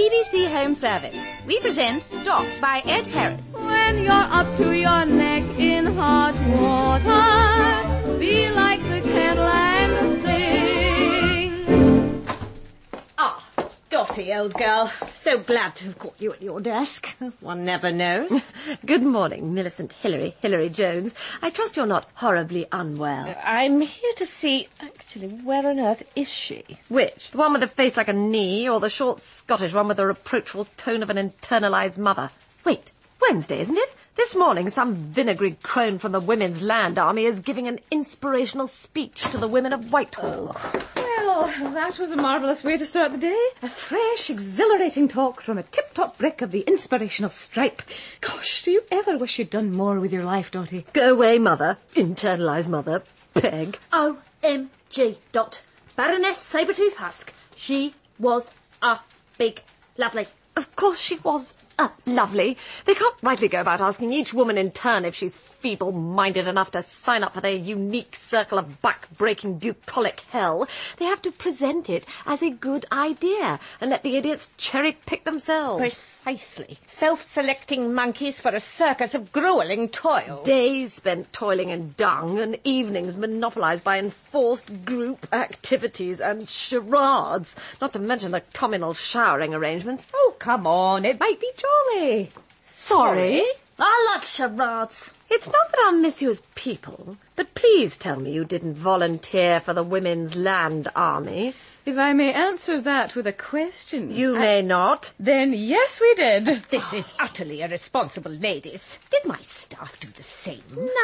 BBC Home Service. We present Dot by Ed Harris. When you're up to your neck in hot water, be like the kettle and sing. Ah, Dotty, old girl. So glad to have caught you at your desk. One never knows. Good morning, Millicent Hillary Jones. I trust you're not horribly unwell. I'm here to see... Actually, where on earth is she? Which? The one with a face like a knee, or the short Scottish one with the reproachful tone of an internalized mother? Wait, Wednesday, isn't it? This morning, some vinegary crone from the Women's Land Army is giving an inspirational speech to the women of Whitehall. Well, that was a marvellous way to start the day. A fresh, exhilarating talk from a tip-top brick of the inspirational stripe. Gosh, do you ever wish you'd done more with your life, Dotty? Go away, mother. Internalized mother. Peg. OMG, Dot. Baroness Sabretooth Husk. She was a big lovely. Of course she was lovely. They can't rightly go about asking each woman in turn if she's feeble-minded enough to sign up for their unique circle of back-breaking bucolic hell. They have to present it as a good idea and let the idiots cherry-pick themselves. Precisely. Self-selecting monkeys for a circus of gruelling toil. Days spent toiling in dung and evenings monopolised by enforced group activities and charades, not to mention the communal showering arrangements. Oh, come on, it might be jolly. Sorry? I like charades. It's not that I'll miss you as people, but please tell me you didn't volunteer for the Women's Land Army. If I may answer that with a question. You may not. Then yes, we did. This is utterly irresponsible, ladies. Did my staff do the same?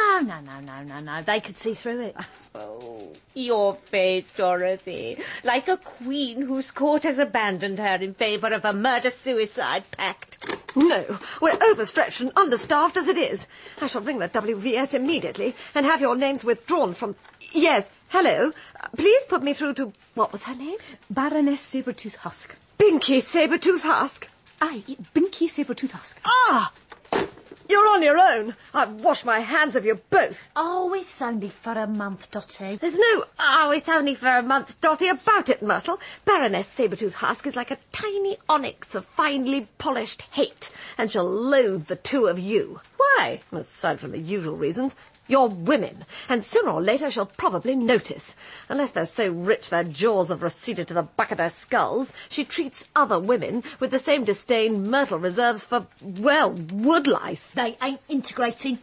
No. They could see through it. Oh, your face, Dorothy. Like a queen whose court has abandoned her in favour of a murder-suicide pact. No, we're overstretched and understaffed as it is. I shall ring the WVS immediately and have your names withdrawn from... Yes, hello. Please put me through to... What was her name? Baroness Sabretooth Husk. Binky Sabretooth Husk. Aye, Binky Sabretooth Husk. Ah! You're on your own. I've washed my hands of you both. Oh, it's only for a month, Dotty. There's no, it's only for a month, Dotty, about it, Myrtle. Baroness Sabretooth Husk is like a tiny onyx of finely polished hate, and she'll loathe the two of you. Why? Aside from the usual reasons. You're women, and sooner or later she'll probably notice. Unless they're so rich their jaws have receded to the back of their skulls, she treats other women with the same disdain Myrtle reserves for, well, woodlice. They ain't integrating.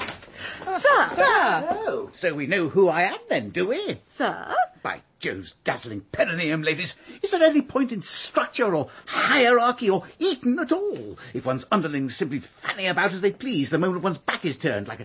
Sir! Oh, so we know who I am then, do we? Sir? By Jove's dazzling perineum, ladies, is there any point in structure or hierarchy or Eton at all, if one's underlings simply fanning about as they please the moment one's back is turned, like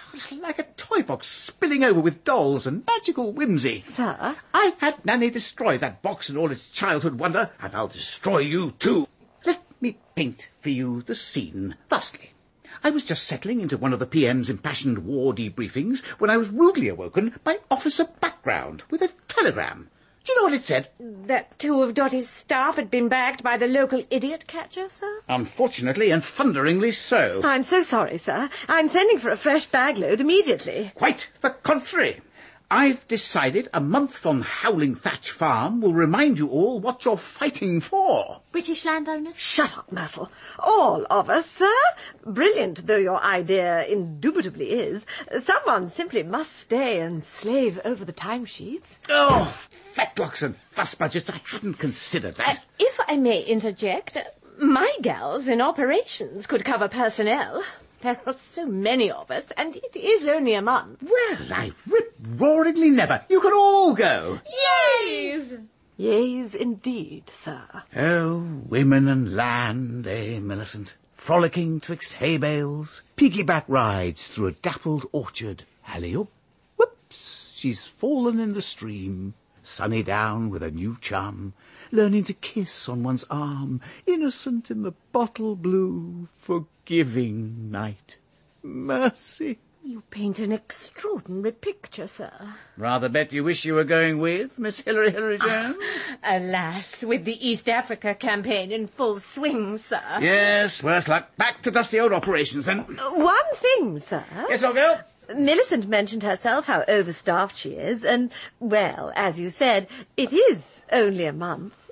a toy box spilling over with dolls and magical whimsy? Sir? I had Nanny destroy that box and all its childhood wonder, and I'll destroy you too. Let me paint for you the scene thusly. I was just settling into one of the PM's impassioned war debriefings when I was rudely awoken by Officer Background with a telegram. Do you know what it said? That two of Dotty's staff had been bagged by the local idiot catcher, sir? Unfortunately and thunderingly so. I'm so sorry, sir. I'm sending for a fresh bag load immediately. Quite the contrary. I've decided a month on Howling Thatch Farm will remind you all what you're fighting for. British landowners? Shut up, Myrtle. All of us, sir. Brilliant though your idea indubitably is, someone simply must stay and slave over the timesheets. Oh, fetlocks and fuss budgets, I hadn't considered that. If I may interject, my gals in operations could cover personnel. There are so many of us, and it is only a month. Well, I rip-roaringly never. You can all go. Yeas! Yeas, indeed, sir. Oh, women and land, eh, Millicent? Frolicking twixt hay bales, piggyback rides through a dappled orchard. Alley-up. Whoops, she's fallen in the stream. Sunny down with a new chum, learning to kiss on one's arm, innocent in the bottle blue, forgiving night. Mercy. You paint an extraordinary picture, sir. Rather bet you wish you were going with Miss Hillary Jones? Alas, with the East Africa campaign in full swing, sir. Yes, worse luck. Back to dusty old operations, then. One thing, sir. Yes, old girl? Millicent mentioned herself how overstaffed she is, and, well, as you said, it is only a month.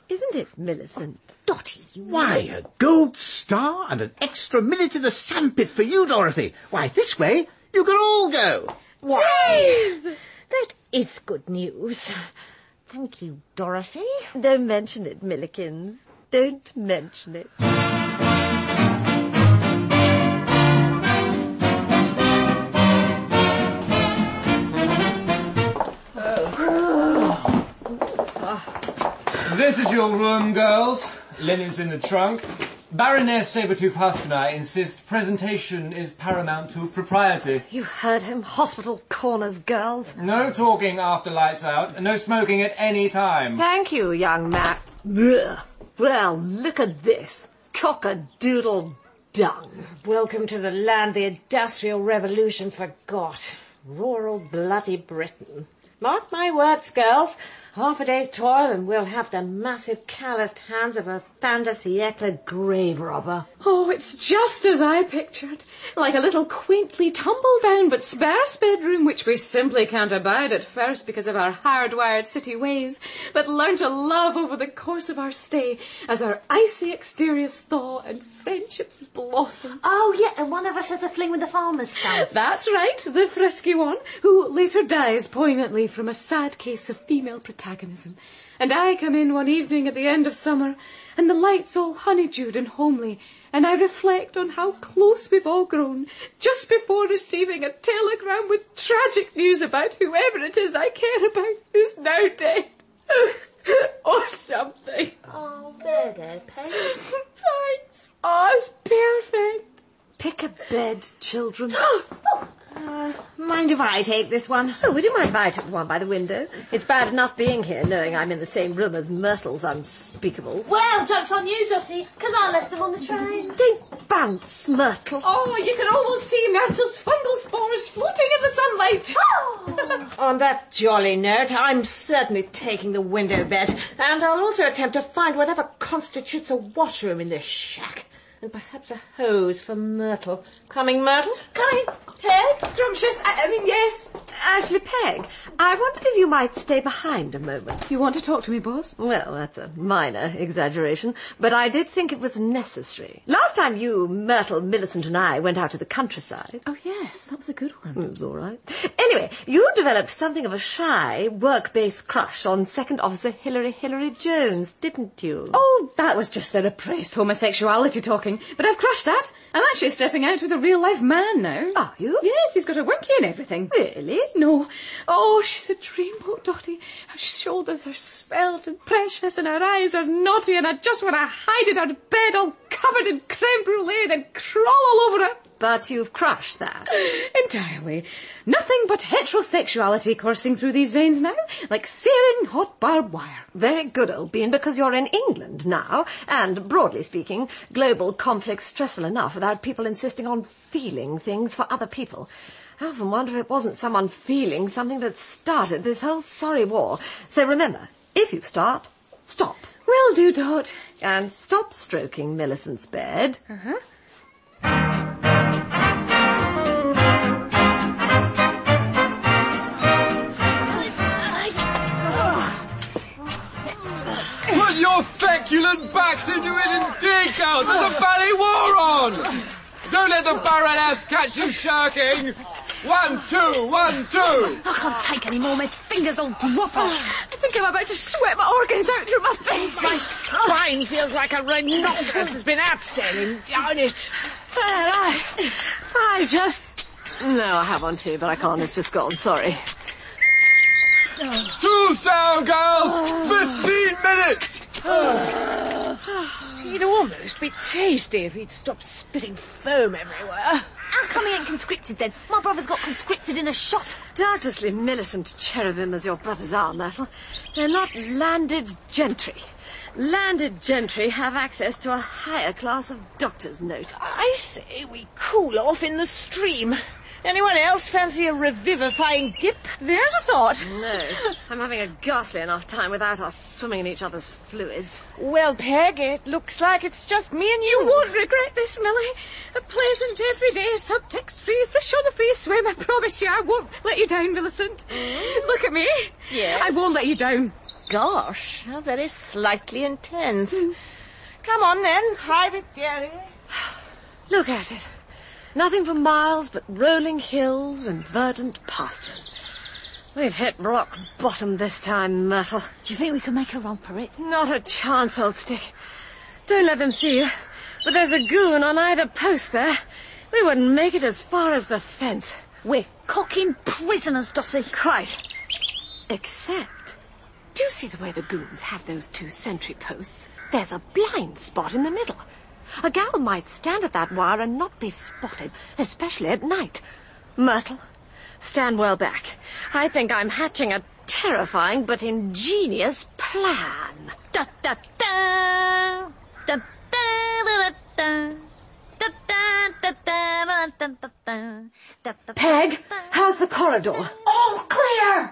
isn't it, Millicent? Dotty, you... Why, a gold star and an extra minute in the sandpit for you, Dorothy. Why, this way, you can all go. Why? That is good news. Thank you, Dorothy. Don't mention it, Millikins. Don't mention it. This is your room, girls. Linen's in the trunk. Baroness Sabretooth Husk and I insist presentation is paramount to propriety. You heard him. Hospital corners, girls. No talking after lights out, and no smoking at any time. Thank you, young man. Ugh. Well, look at this. Cock-a-doodle dung. Welcome to the land the Industrial Revolution forgot. Rural bloody Britain. Mark my words, girls. Half a day's toil and we'll have the massive calloused hands of a fin de siècle grave robber. Oh, it's just as I pictured. Like a little quaintly tumble-down but sparse bedroom which we simply can't abide at first because of our hardwired city ways, but learn to love over the course of our stay as our icy exteriors thaw and friendships blossom. Oh, yeah, and one of us has a fling with the farmer's son. That's right, the frisky one, who later dies poignantly from a sad case of female protagonism. And I come in one evening at the end of summer, and the light's all honeydewed and homely, and I reflect on how close we've all grown, just before receiving a telegram with tragic news about whoever it is I care about who's now dead. Or something. Oh, there, Peg. Thanks. Oh, it's perfect. Pick a bed, children. Mind if I take this one? Oh, would you mind if I took one by the window? It's bad enough being here, knowing I'm in the same room as Myrtle's unspeakables. Well, joke's on you, Dotty, because I left them on the train. Don't bounce, Myrtle. Oh, you can almost see Myrtle's fungal spores floating in the sunlight. Oh! On that jolly note, I'm certainly taking the window bed, and I'll also attempt to find whatever constitutes a washroom in this shack. And perhaps a hose for Myrtle. Coming, Myrtle? Coming. Peg? Scrumptious? I mean, yes. Actually, Peg, I wondered if you might stay behind a moment. You want to talk to me, boss? Well, that's a minor exaggeration, but I did think it was necessary. Last time you, Myrtle, Millicent and I went out to the countryside. Oh, yes, that was a good one. It was all right. Anyway, you developed something of a shy, work-based crush on Second Officer Hilary Jones, didn't you? Oh, that was just the repressed homosexuality talking. But I've crushed that. I'm actually stepping out with a real-life man now. Are you? Yes, he's got a winky and everything. Really? No. Oh, she's a dreamboat, Dotty. Her shoulders are svelte and precious and her eyes are naughty and I just want to hide in her bed all covered in creme brulee and crawl all over her. But you've crushed that. Entirely. Nothing but heterosexuality coursing through these veins now, like searing hot barbed wire. Very good, old bean, because you're in England now, and, broadly speaking, global conflict's stressful enough without people insisting on feeling things for other people. I often wonder if it wasn't someone feeling something that started this whole sorry war. So remember, if you start, stop. Will do, Dot. And stop stroking Millicent's bed. Uh-huh. Put your feculent backs into it and dig out! There's a bally war on! Don't let the Baroness catch you shirking! 1, 2, 1, 2! I can't take any more. My fingers all drop off. I think I'm about to sweat my organs out through my face. My spine feels like a rhinoceros has been abseiling down it. Well, I just... No, I have one too, but I can't. It's just gone. Sorry. 2 sound, girls! 15 minutes! He'd almost be tasty if he'd stopped spitting foam everywhere. How come he ain't conscripted then? My brother's got conscripted in a shot. Doubtlessly Millicent cherubim as your brothers are, Myrtle. They're not landed gentry. Landed gentry have access to a higher class of doctor's note. I say we cool off in the stream. Anyone else fancy a revivifying dip? There's a thought. No, I'm having a ghastly enough time without us swimming in each other's fluids. Well, Peg, it looks like it's just me and You won't regret this, Millie. A pleasant, everyday, subtext-free, fresh on a free swim. I promise you I won't let you down, Millicent. Look at me. Yes? I won't let you down. gosh, how very slightly intense. Come on then, Private Jerry. Look at it. Nothing for miles but rolling hills and verdant pastures. We've hit rock bottom this time, Myrtle. Do you think we can make a run for it? Not a chance, old stick. Don't let them see you. But there's a goon on either post there. We wouldn't make it as far as the fence. We're cocking prisoners, Dossie. Quite. Except, do you see the way the goons have those 2 sentry posts? There's a blind spot in the middle. A gal might stand at that wire and not be spotted, especially at night. Myrtle, stand well back. I think I'm hatching a terrifying but ingenious plan. Da-da-da! Da-da-da-da-da! Peg, how's the corridor? All clear!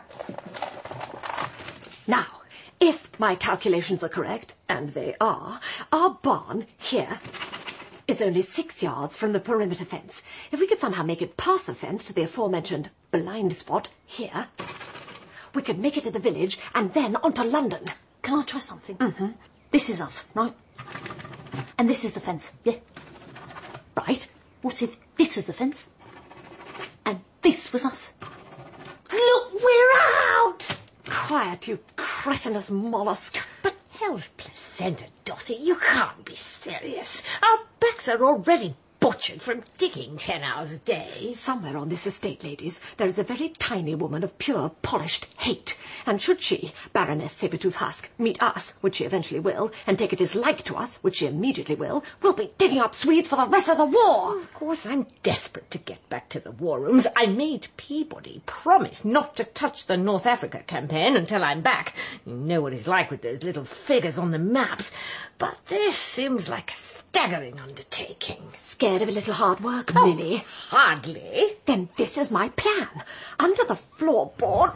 Now, if my calculations are correct, and they are, our barn here is only 6 yards from the perimeter fence. If we could somehow make it past the fence to the aforementioned blind spot here, we could make it to the village and then on to London. Can I try something? Mm-hmm. This is us, right? And this is the fence, yeah? Right. What if this was the fence? And this was us? Look, we're out! Quiet, you cretinous mollusk. But hell's placenta, Dotty, you can't be serious. Our backs are already butchered from digging 10 hours a day. Somewhere on this estate, ladies, there is a very tiny woman of pure, polished hate. And should she, Baroness Sabertooth Husk, meet us, which she eventually will, and take a dislike to us, which she immediately will, we'll be digging up Swedes for the rest of the war. Of course, I'm desperate to get back to the war rooms. I made Peabody promise not to touch the North Africa campaign until I'm back. You know what he's like with those little figures on the maps. But this seems like a staggering undertaking. Scared of a little hard work, Millie? Hardly. Then this is my plan. Under the floorboard...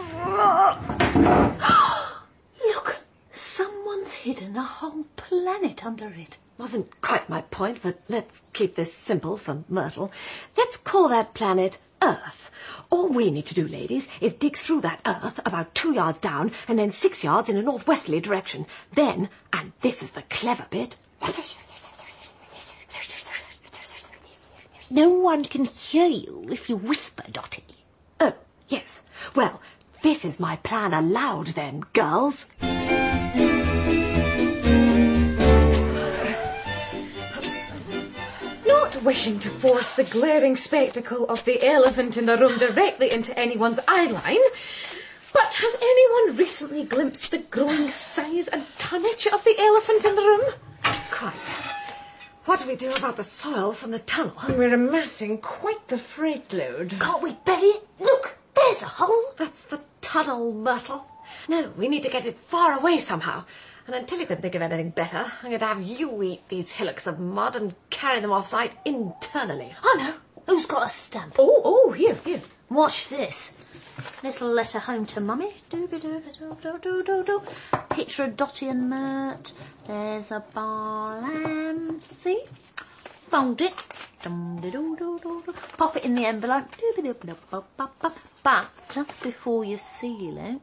Look, someone's hidden a whole planet under it. Wasn't quite my point, but let's keep this simple for Myrtle. Let's call that planet Earth. All we need to do, ladies, is dig through that Earth about 2 yards down and then 6 yards in a northwesterly direction. Then, and this is the clever bit... No one can hear you if you whisper, Dotty. Oh, yes. Well, this is my plan aloud then, girls. Not wishing to force the glaring spectacle of the elephant in the room directly into anyone's eye line, but has anyone recently glimpsed the growing size and tonnage of the elephant in the room? Quite. What do we do about the soil from the tunnel? We're amassing quite the freight load. Can't we bury it? Look, there's a hole. That's the tunnel, Myrtle. No, we need to get it far away somehow. And until you can think of anything better, I'm going to have you eat these hillocks of mud and carry them off-site internally. I know. Who's got a stamp? Oh, here. Watch this. Little letter home to Mummy. Do-do-do-do-do-do-do-do. Picture of Dotty and Mert. There's a bar lamb. See? Fold it. Dum-de-do-do-do-do. Pop it in the envelope. But just before you seal it,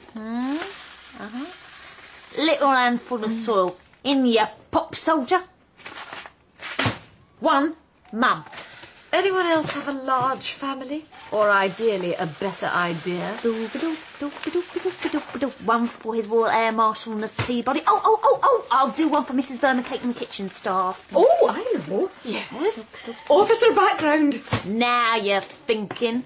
little handful of soil in your pop, soldier. 1, Mum. Anyone else have a large family? Or ideally a better idea? One for His Royal Air Marshal and the Peabody. Oh, I'll do one for Mrs. Vermicate and the kitchen staff. Oh, I know. Yes? Officer background. Now you're thinking.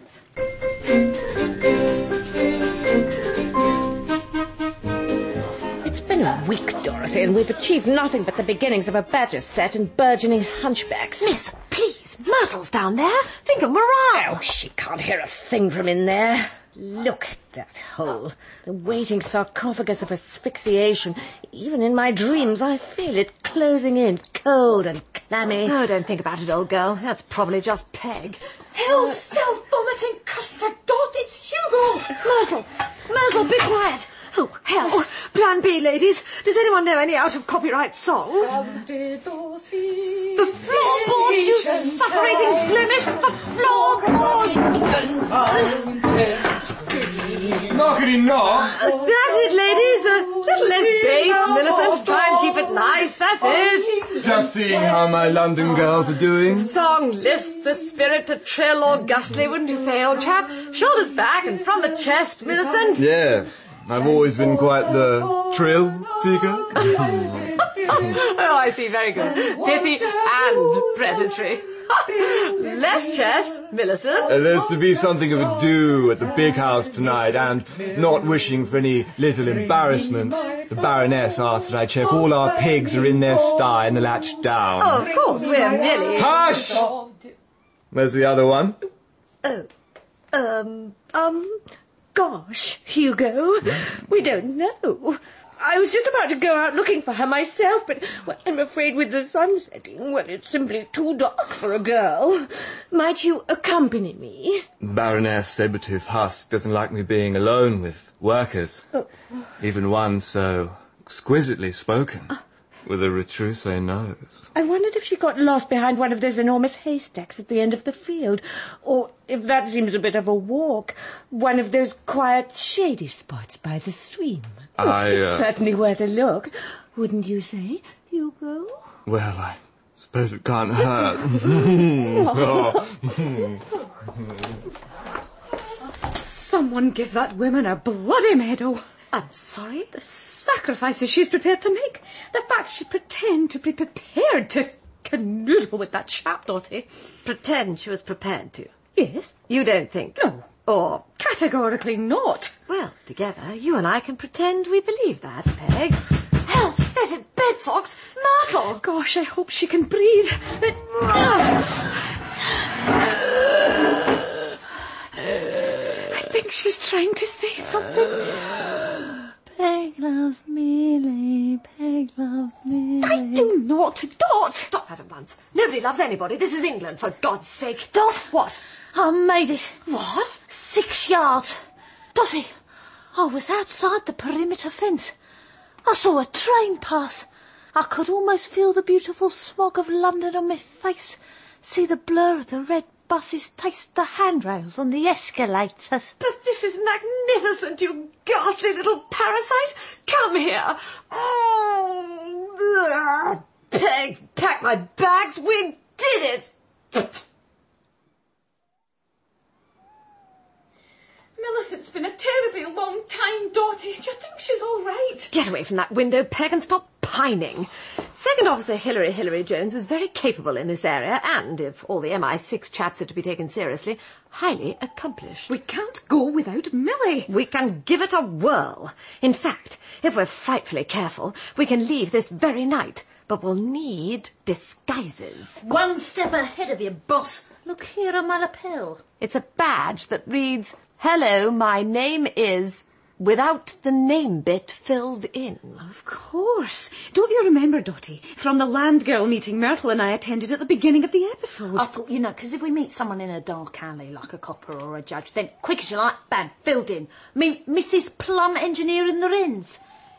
It's been a week, Dorothy, and we've achieved nothing but the beginnings of a badger set and burgeoning hunchbacks. Miss, please, Myrtle's down there. Think of morale. Oh, she can't hear a thing from in there. Look at that hole. The waiting sarcophagus of asphyxiation. Even in my dreams, I feel it closing in, cold and clammy. Oh, don't think about it, old girl. That's probably just Peg. Hell's self-vomiting custard, Dot. It's Hugo. Myrtle, be quiet. Oh, hell. Plan B, ladies. Does anyone know any out-of-copyright songs? The floorboards, you sufferating blemish! The floorboards! Knockety knock. That's it, ladies. A little less bass, Millicent. Try and keep it nice. That's it. Just seeing how my London girls are doing. Song lifts the spirit to trill augustly, wouldn't you say, old chap? Shoulders back and from the chest, Millicent. Yes, I've always been quite the thrill seeker. Oh, I see. Very good. Pithy and predatory. Less chest, Millicent. There's to be something of a do at the big house tonight, and not wishing for any little embarrassment, the Baroness asked that I check all our pigs are in their sty and the latch down. Oh, of course, we're merely... Hush! Where's the other one? Gosh, Hugo, we don't know. I was just about to go out looking for her myself, but I'm afraid with the sun setting, it's simply too dark for a girl. Might you accompany me? Baroness Sabretooth Husk doesn't like me being alone with workers. Oh. Even one so exquisitely spoken, with a retrousse nose. I wondered if she got lost behind one of those enormous haystacks at the end of the field, or, if that seems a bit of a walk, one of those quiet, shady spots by the stream. It's certainly worth a look, wouldn't you say, Hugo? Well, I suppose it can't hurt. Someone give that woman a bloody medal. I'm sorry? The sacrifices she's prepared to make. The fact she pretend to be prepared to canoodle with that chap, Dotty. Pretend she was prepared to. Yes. You don't think? No. Or... Categorically not. Well, together, you and I can pretend we believe that, Peg. Hell's fetid bed socks! Myrtle! Gosh, I hope she can breathe. I think she's trying to say something. Peg loves Millie, Peg loves Millie. I do not, Dot! Stop that at once. Nobody loves anybody. This is England, for God's sake. Dot, what? I made it. What? 6 yards. Dotty, I was outside the perimeter fence. I saw a train pass. I could almost feel the beautiful smog of London on my face. See the blur of the red buses taste the handrails on the escalators. But this is magnificent, you ghastly little parasite. Come here. Oh, Peg, pack my bags. We did it. Millicent's been a terribly long time, Dotty. Do you think she's all right? Get away from that window, Peg, and stop pining. Second Officer Hilary Jones is very capable in this area, and, if all the MI6 chaps are to be taken seriously, highly accomplished. We can't go without Millie. We can give it a whirl. In fact, if we're frightfully careful, we can leave this very night, but we'll need disguises. One step ahead of you, boss. Look here on my lapel. It's a badge that reads, "Hello, my name is," without the name bit filled in. Of course. Don't you remember, Dotty, from the land girl meeting Myrtle and I attended at the beginning of the episode? I thought, because if we meet someone in a dark alley like a copper or a judge, then quick as you like, bam, filled in. Meet Mrs. Plum, engineer in the Inns.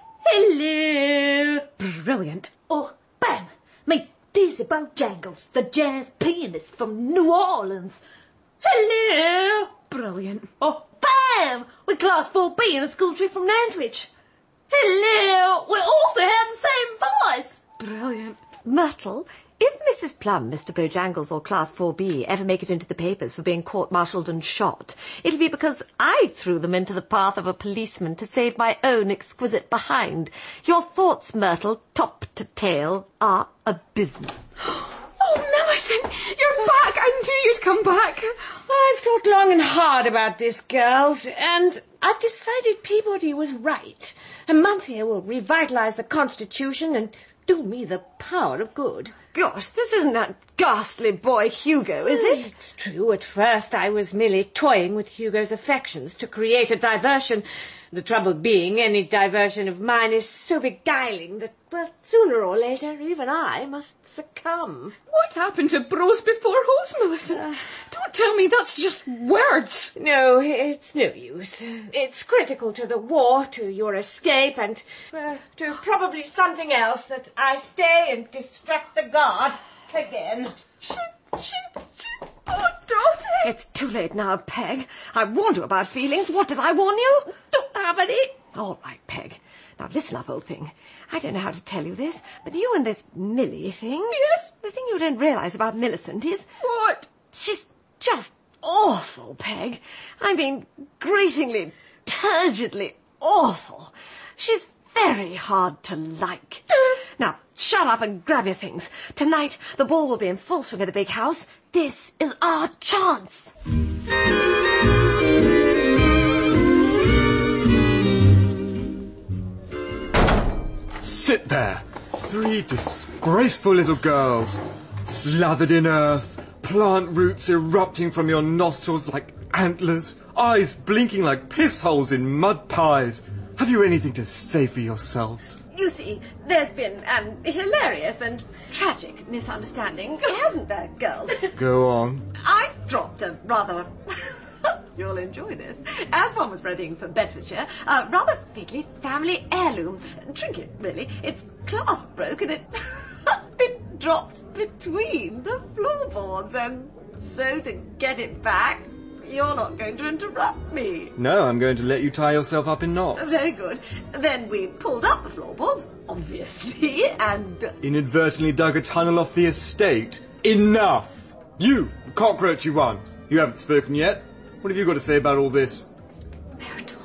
Hello. Brilliant. Or, bam, meet Dizzy Bojangles, the jazz pianist from New Orleans. Hello. Brilliant. Oh, bam! We're class 4B in a school trip from Nantwich. Hello! We also have the same voice. Brilliant. Myrtle, if Mrs. Plum, Mr. Bojangles, or Class 4B ever make it into the papers for being court-martialed and shot, it'll be because I threw them into the path of a policeman to save my own exquisite behind. Your thoughts, Myrtle, top to tail, are abysmal. Oh, Millicent, you're back. I knew you'd come back. I've thought long and hard about this, girls, and I've decided Peabody was right. A month here will revitalise the Constitution and do me the power of good. Gosh, this isn't that ghastly boy Hugo, is it? It's true. At first I was merely toying with Hugo's affections to create a diversion. The trouble being, any diversion of mine is so beguiling that, well, sooner or later, even I must succumb. What happened to bros before hoes, Millicent? Don't tell me that's just words. No, it's no use. It's critical to the war, to your escape, and to probably something else that I stay and distract the guard again. Shoot, shoot, shoot. Oh, Dorothy! It's too late now, Peg. I warned you about feelings. What did I warn you? Don't have any. All right, Peg. Now, listen up, old thing. I don't know how to tell you this, but you and this Millie thing... Yes? The thing you don't realise about Millicent is... What? She's just awful, Peg. I mean, gratingly, turgidly awful. She's very hard to like. Now, shut up and grab your things. Tonight, the ball will be in full swing at the big house. This is our chance. Sit there. 3 disgraceful little girls, slathered in earth, plant roots erupting from your nostrils like antlers, eyes blinking like piss holes in mud pies. Have you anything to say for yourselves? You see, there's been an hilarious and tragic misunderstanding, hasn't there, girls? Go on. I dropped a rather... You'll enjoy this. As one was readying for Bedfordshire, a rather fiddly family heirloom. Trinket, really. Its clasp broke and it... it dropped between the floorboards, and so to get it back... You're not going to interrupt me. No, I'm going to let you tie yourself up in knots. Very good. Then we pulled up the floorboards, obviously, and... Inadvertently dug a tunnel off the estate. Enough! You, cockroachy one. You haven't spoken yet. What have you got to say about all this? Myrtle.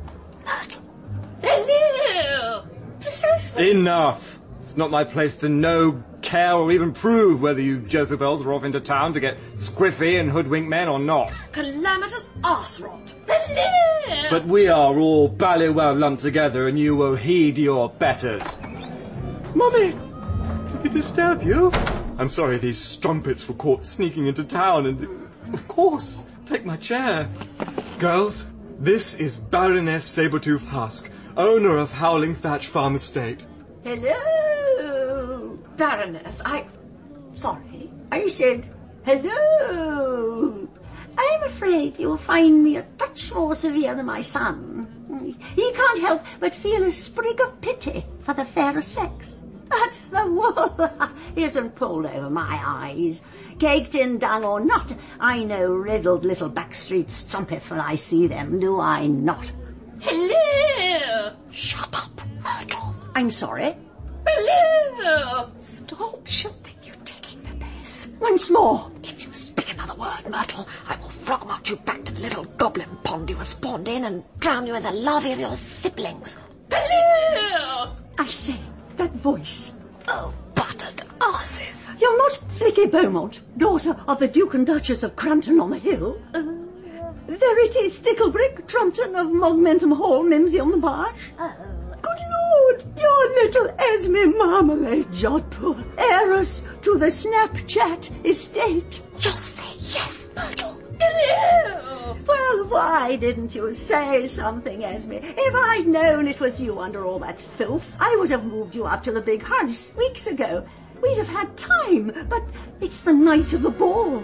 Hello! Precisely. Enough! It's not my place to know, care, or even prove whether you Jezebels are off into town to get squiffy and hoodwink men or not. Calamitous arse rot. Hello! But we are all ballywell lumped together, and you will heed your betters. Mummy! Did we disturb you? I'm sorry these strumpets were caught sneaking into town, and... Of course, take my chair. Girls, this is Baroness Sabretooth Husk, owner of Howling Thatch Farm Estate. Hello, Baroness, Sorry. I said hello. I'm afraid you'll find me a touch more severe than my son. He can't help but feel a sprig of pity for the fairer sex. But the wool isn't pulled over my eyes. Caked in dung or not, I know riddled little backstreet strumpets when I see them, do I not? Hello! Shut up, Myrtle. I'm sorry. Hello! Stop. She'll think you're taking the piss. Once more. If you speak another word, Myrtle, I will frog-march you back to the little goblin pond you were spawned in and drown you in the larvae of your siblings. Hello! I say, that voice. Oh, buttered asses. You're not Vicky Beaumont, daughter of the Duke and Duchess of Crampton on the Hill. Verity Sticklebrick, Trumpton of Mogmentum Hall, Mimsy on the Marsh. Good Lord, your little Esme Marmalade Jodhpur, heiress to the Snapchat estate. Just say yes, Myrtle. Hello! Well, why didn't you say something, Esme? If I'd known it was you under all that filth, I would have moved you up to the big house weeks ago. We'd have had time, but it's the night of the ball.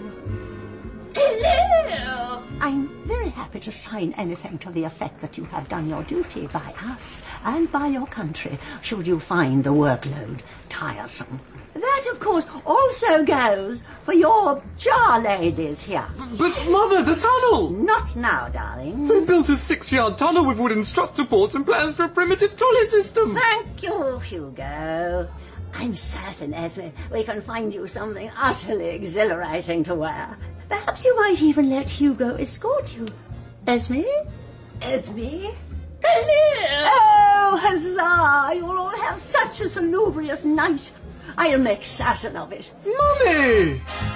Hello! I'm very happy to sign anything to the effect that you have done your duty by us and by your country, should you find the workload tiresome. That, of course, also goes for your jar ladies here. But, Mother, the tunnel! Not now, darling. They built a 6-yard tunnel with wooden strut supports and plans for a primitive trolley system. Thank you, Hugo. I'm certain, Esme, we can find you something utterly exhilarating to wear. Perhaps you might even let Hugo escort you. Esme? Esme? Hello! Oh, huzzah! You'll all have such a salubrious night. I'll make certain of it. Mummy!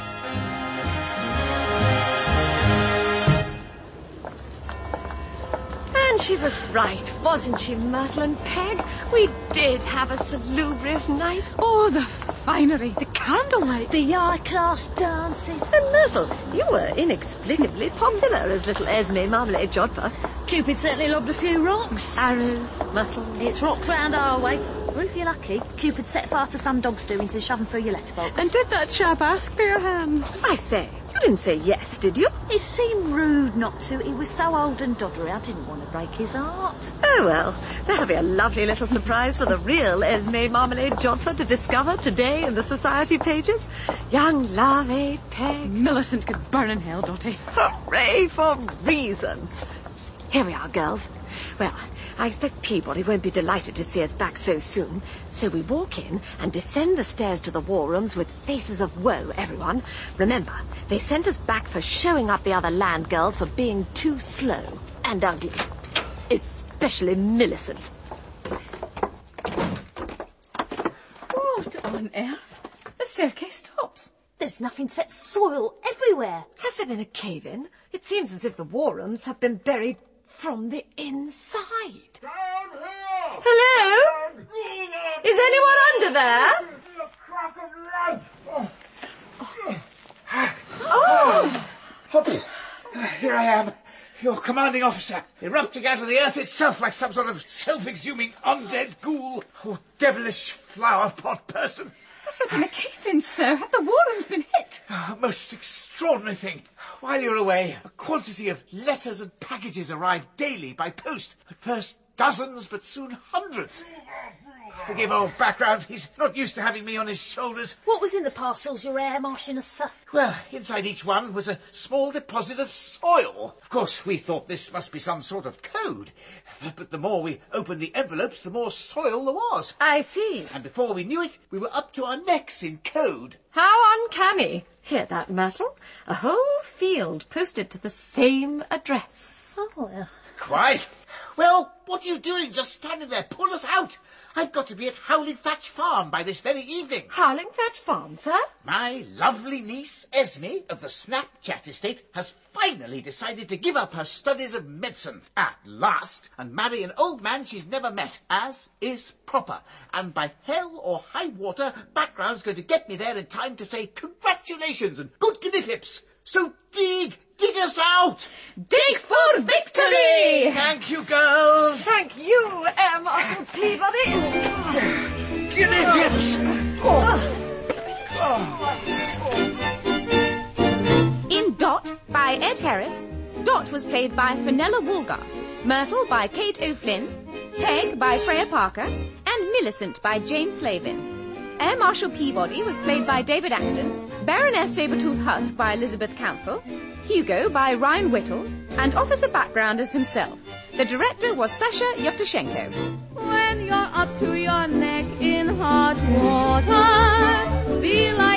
And she was right, wasn't she, Myrtle and Peg? We did have a salubrious night. Oh, the finery, the candlelight. The high-class dancing. And Myrtle, you were inexplicably popular as little Esme Marmalade Jodhpur. Cupid certainly lobbed a few rocks. Arrows, Myrtle. It's rocks round our way. Or if you're lucky, Cupid set fast to some dog's doings and shove them through your letterbox. And did that chap ask for your hand? I say, You didn't say yes, did you? It seemed rude not to. He was so old and doddery, I didn't want to break his heart. Oh, well, that'll be a lovely little surprise for the real Esme Marmalade Jodler to discover today in the society pages. Young Larvae Peg. Millicent could burn in hell, Dotty. Hooray for reason. Here we are, girls. Well, I expect Peabody won't be delighted to see us back so soon, so we walk in and descend the stairs to the war rooms with faces of woe, everyone. Remember, they sent us back for showing up the other land girls for being too slow and ugly. Especially Millicent. What on earth? The staircase stops. There's nothing except soil everywhere. Has there been a cave-in? It seems as if the war rooms have been buried from the inside. Down here! Hello? Is anyone under there? Here I am, your commanding officer, erupting out of the earth itself like some sort of self-exhuming undead ghoul or devilish flower pot person. Has there been a cave-in, sir? Have the war room's been hit? A most extraordinary thing. While you're away, a quantity of letters and packages arrive daily by post. At first dozens, but soon hundreds. Forgive old Background, he's not used to having me on his shoulders. What was in the parcels, your Air Marchioness, sir? Well, inside each one was a small deposit of soil. Of course, we thought this must be some sort of code. But the more we opened the envelopes, the more soil there was. I see. And before we knew it, we were up to our necks in code. How uncanny. Hear that, Myrtle? A whole field posted to the same address. Oh, well. Quite. Well, what are you doing just standing there? Pull us out. I've got to be at Howling Thatch Farm by this very evening. Howling Thatch Farm, sir? My lovely niece, Esme, of the Snapchat estate, has finally decided to give up her studies of medicine, at last, and marry an old man she's never met, as is proper. And by hell or high water, Background's going to get me there in time to say congratulations and good guinea flips. So dig us out! Dig for victory! Thank you, girls! Thank you, Air Marshal Peabody. Guinea flips! In Dot by Ed Harris, Dot was played by Fenella Woolgar, Myrtle by Kate O'Flynn, Peg by Freya Parker, and Millicent by Jane Slavin. Air Marshal Peabody was played by David Acton, Baroness Sabretooth Husk by Elizabeth Council, Hugo by Ryan Whittle, and Officer Background as himself. The director was Sasha Yevtushenko. When you're up to your neck in hot water, be like